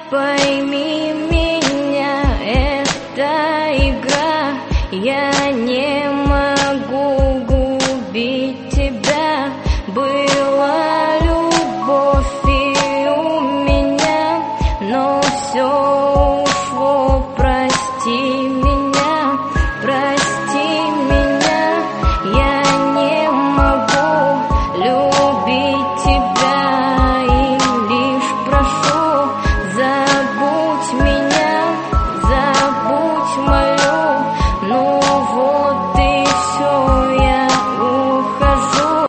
Пойми меня, это игра. Я не могу губить тебя. Был